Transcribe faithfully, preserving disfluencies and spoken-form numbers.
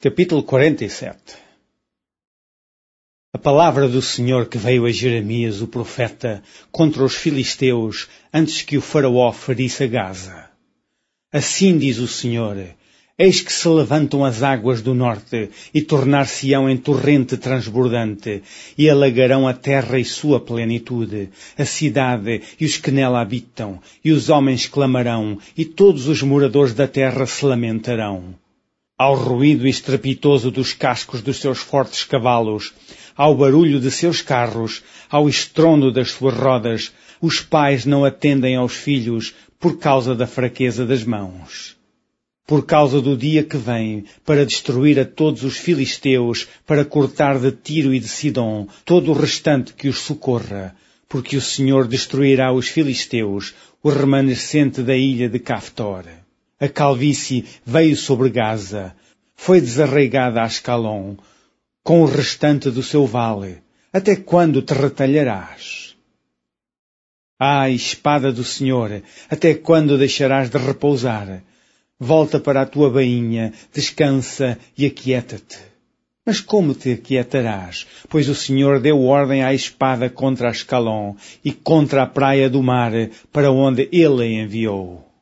Capítulo quarenta e sete. A palavra do Senhor que veio a Jeremias, o profeta, contra os filisteus, antes que o faraó ferisse a Gaza. Assim diz o Senhor: eis que se levantam as águas do norte, e tornar-se-ão em torrente transbordante, e alagarão a terra e sua plenitude, a cidade e os que nela habitam, e os homens clamarão, e todos os moradores da terra se lamentarão. Ao ruído estrepitoso dos cascos dos seus fortes cavalos, ao barulho de seus carros, ao estrondo das suas rodas, os pais não atendem aos filhos por causa da fraqueza das mãos. Por causa do dia que vem para destruir a todos os filisteus, para cortar de Tiro e de Sidom todo o restante que os socorra, porque o Senhor destruirá os filisteus, o remanescente da ilha de Caftor. A calvície veio sobre Gaza, foi desarraigada a Ascalon, com o restante do seu vale. Até quando te retalharás? Ai, espada do Senhor, até quando deixarás de repousar? Volta para a tua bainha, descansa e aquieta-te. Mas como te aquietarás? Pois o Senhor deu ordem à espada contra Ascalon e contra a praia do mar, para onde ele a enviou.